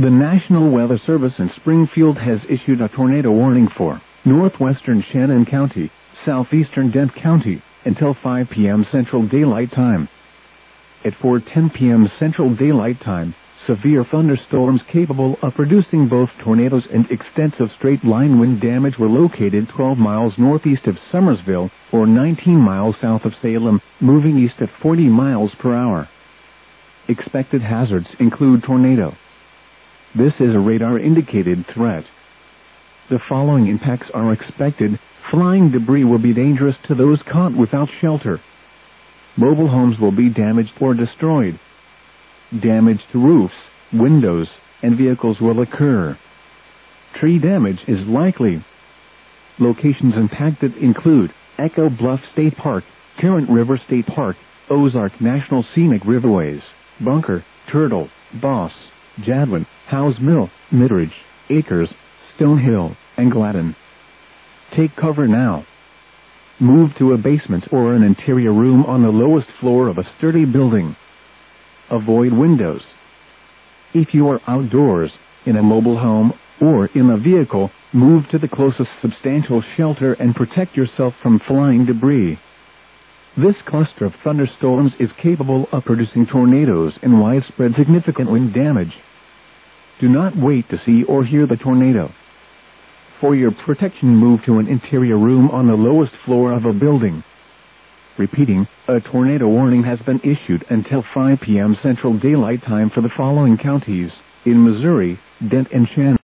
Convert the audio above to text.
The National Weather Service in Springfield has issued a tornado warning for northwestern Shannon County, southeastern Dent County, until 5 p.m. Central Daylight Time. At 4:10 p.m. Central Daylight Time, severe thunderstorms capable of producing both tornadoes and extensive straight-line wind damage were located 12 miles northeast of Summersville, or 19 miles south of Salem, moving east at 40 miles per hour. Expected hazards include tornado. This is a radar-indicated threat. The following impacts are expected. Flying debris will be dangerous to those caught without shelter. Mobile homes will be damaged or destroyed. Damage to roofs, windows, and vehicles will occur. Tree damage is likely. Locations impacted include Echo Bluff State Park, Tarrant River State Park, Ozark National Scenic Riverways, Bunker, Turtle, Boss, Jadwin, Howes Mill, Midridge, Acres, Stonehill, and Gladden. Take cover now. Move to a basement or an interior room on the lowest floor of a sturdy building. Avoid windows. If you are outdoors, in a mobile home, or in a vehicle, move to the closest substantial shelter and protect yourself from flying debris. This cluster of thunderstorms is capable of producing tornadoes and widespread significant wind damage. Do not wait to see or hear the tornado. For your protection, move to an interior room on the lowest floor of a building. Repeating, a tornado warning has been issued until 5 p.m. Central Daylight Time for the following counties in Missouri: Dent and Shannon.